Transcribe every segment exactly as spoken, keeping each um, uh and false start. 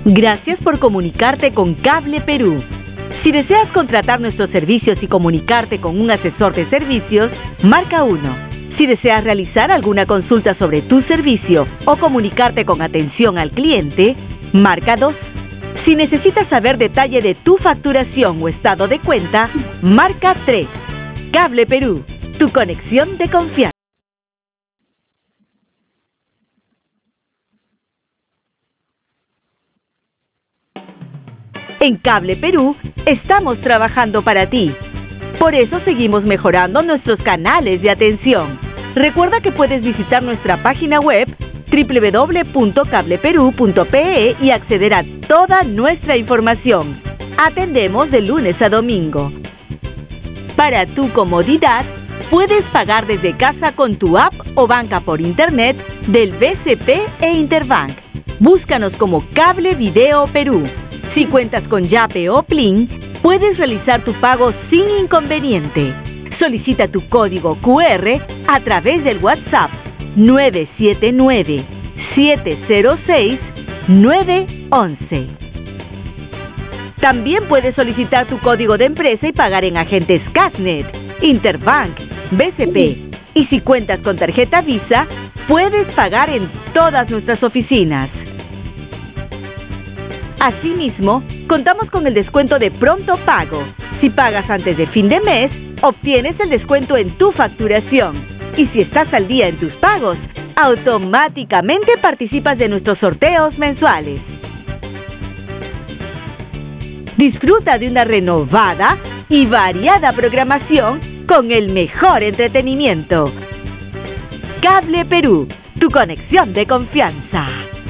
Gracias por comunicarte con Cable Perú. Si deseas contratar nuestros servicios y comunicarte con un asesor de servicios, marca uno. Si deseas realizar alguna consulta sobre tu servicio o comunicarte con atención al cliente, marca dos. Si necesitas saber detalle de tu facturación o estado de cuenta, marca tres. Cable Perú, tu conexión de confianza. En Cable Perú, estamos trabajando para ti. Por eso seguimos mejorando nuestros canales de atención. Recuerda que puedes visitar nuestra página web doble u doble u doble u punto cable perú punto pe e y acceder a toda nuestra información. Atendemos de lunes a domingo. Para tu comodidad, puedes pagar desde casa con tu app o banca por internet del B C P e Interbank. Búscanos como Cable Video Perú. Si cuentas con Yape o Plin, puedes realizar tu pago sin inconveniente. Solicita tu código cu erre a través del WhatsApp nueve siete nueve, siete cero seis, nueve once. También puedes solicitar tu código de empresa y pagar en agentes Casnet, Interbank, B C P. Y si cuentas con tarjeta Visa, puedes pagar en todas nuestras oficinas. Asimismo, contamos con el descuento de pronto pago. Si pagas antes de fin de mes, obtienes el descuento en tu facturación. Y si estás al día en tus pagos, automáticamente participas de nuestros sorteos mensuales. Disfruta de una renovada y variada programación con el mejor entretenimiento. Cable Perú, tu conexión de confianza.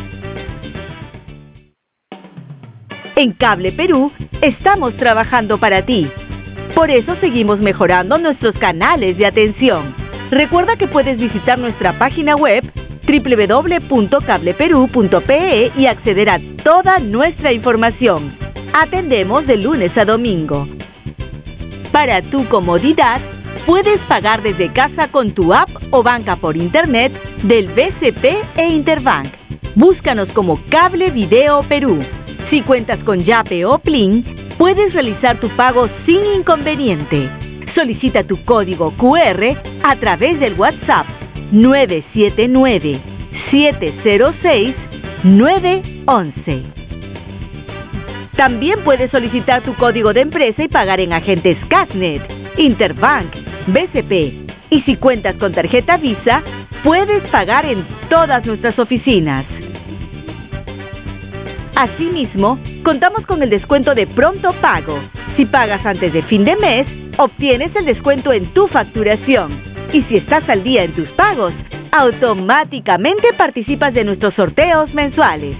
En Cable Perú, estamos trabajando para ti. Por eso seguimos mejorando nuestros canales de atención. Recuerda que puedes visitar nuestra página web doble u doble u doble u punto cable perú punto pe e y acceder a toda nuestra información. Atendemos de lunes a domingo. Para tu comodidad, puedes pagar desde casa con tu app o banca por internet del B C P e Interbank. Búscanos como Cable Video Perú. Si cuentas con Yape o Plin, puedes realizar tu pago sin inconveniente. Solicita tu código cu erre a través del WhatsApp nueve siete nueve, siete cero seis, nueve once. También puedes solicitar tu código de empresa y pagar en agentes Casnet, Interbank, B C P. Y si cuentas con tarjeta Visa, puedes pagar en todas nuestras oficinas. Asimismo, contamos con el descuento de pronto pago. Si pagas antes de fin de mes, obtienes el descuento en tu facturación. Y si estás al día en tus pagos, automáticamente participas de nuestros sorteos mensuales.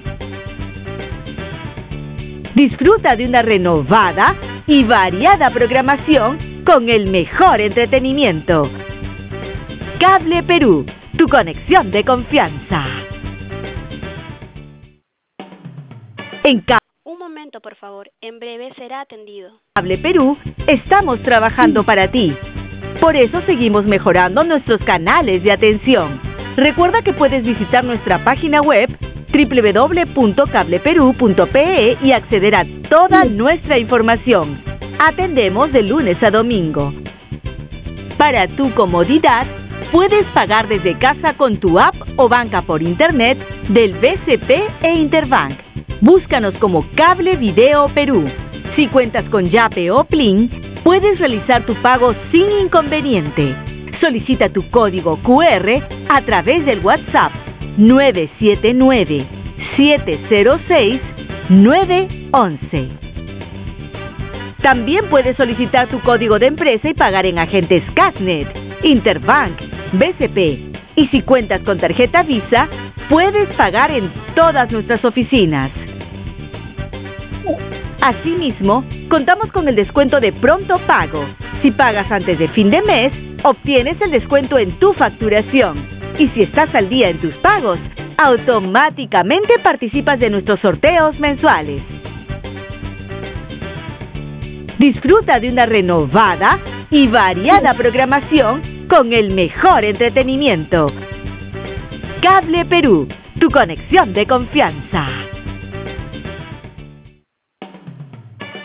Disfruta de una renovada y variada programación con el mejor entretenimiento. Cable Perú, tu conexión de confianza. En Cable Un momento, por favor. En breve será atendido. Cable Perú, estamos trabajando para ti. Por eso seguimos mejorando nuestros canales de atención. Recuerda que puedes visitar nuestra página web doble u doble u doble u punto cable perú punto pe e y acceder a toda nuestra información. Atendemos de lunes a domingo. Para tu comodidad, puedes pagar desde casa con tu app o banca por internet del B C P e Interbank. Búscanos como Cable Video Perú. Si cuentas con Yape o Plin, puedes realizar tu pago sin inconveniente. Solicita tu código cu erre a través del WhatsApp nueve siete nueve, siete cero seis, nueve once. También puedes solicitar tu código de empresa y pagar en agentes Casnet, Interbank, B C P. Y si cuentas con tarjeta Visa, puedes pagar en todas nuestras oficinas. Asimismo, contamos con el descuento de pronto pago. Si pagas antes de fin de mes, obtienes el descuento en tu facturación. Y si estás al día en tus pagos, automáticamente participas de nuestros sorteos mensuales. Disfruta de una renovada y variada programación con el mejor entretenimiento. Cable Perú, tu conexión de confianza.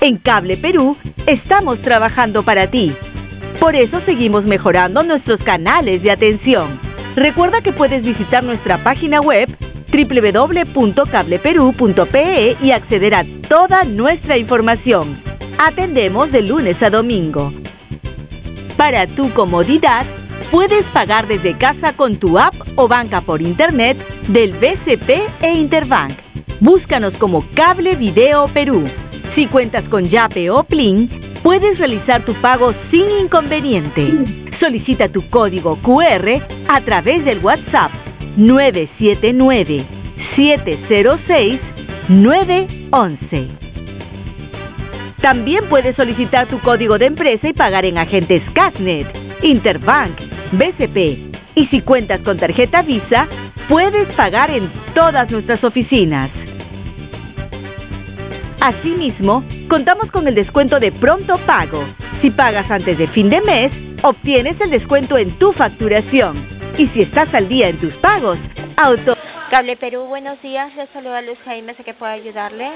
En Cable Perú estamos trabajando para ti. Por eso seguimos mejorando nuestros canales de atención. Recuerda que puedes visitar nuestra página web doble u doble u doble u punto cable perú punto pe e y acceder a toda nuestra información. Atendemos de lunes a domingo. Para tu comodidad, puedes pagar desde casa con tu app o banca por internet del B C P e Interbank. Búscanos como Cable Video Perú. Si cuentas con Yape o Plin, puedes realizar tu pago sin inconveniente. Solicita tu código cu erre a través del WhatsApp nueve siete nueve, siete cero seis, nueve once. También puedes solicitar tu código de empresa y pagar en agentes Casnet, Interbank, B C P. Y si cuentas con tarjeta Visa, puedes pagar en todas nuestras oficinas. Asimismo, contamos con el descuento de pronto pago. Si pagas antes de fin de mes, obtienes el descuento en tu facturación. Y si estás al día en tus pagos, auto... Cable Perú, buenos días. Les saluda Luz Jaime, sé que puedo ayudarle.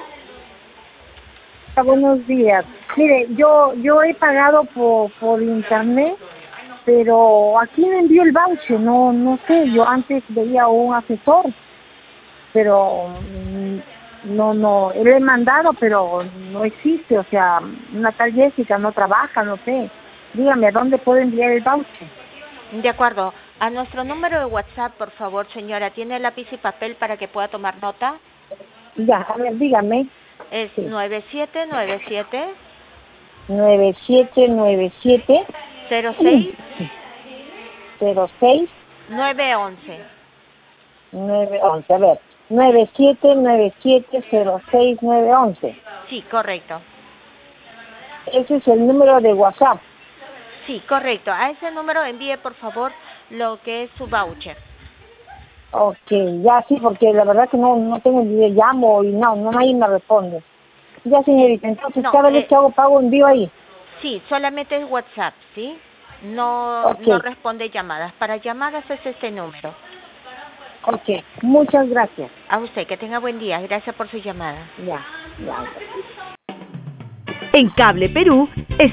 Buenos días. Mire, yo yo he pagado por por internet, pero aquí me envió el voucher, no no sé, yo antes veía un asesor, pero no no, le he mandado, pero no existe, o sea, una tal Jessica no trabaja, no sé. Dígame, ¿a dónde puedo enviar el voucher? De acuerdo. A nuestro número de WhatsApp, por favor, señora, ¿tiene lápiz y papel para que pueda tomar nota? Ya, a ver, dígame. Es sí. nueve siete nueve siete, nueve siete nueve siete, cero seis, cero seis, nueve once. nueve once, a ver, nueve siete nueve siete, cero seis, nueve once. Sí, correcto. Ese es el número de WhatsApp. Sí, correcto. A ese número envíe, por favor, lo que es su voucher. Ok, ya sí, porque la verdad que no no tengo ni idea, llamo y no, no nadie me responde. Ya, señorita, entonces No, cada eh, vez que hago pago envío ahí. Sí, solamente es WhatsApp, ¿sí? No, Okay. no responde llamadas. Para llamadas es este número. Ok, muchas gracias. A usted, que tenga buen día. Gracias por su llamada. Ya, ya. En Cable Perú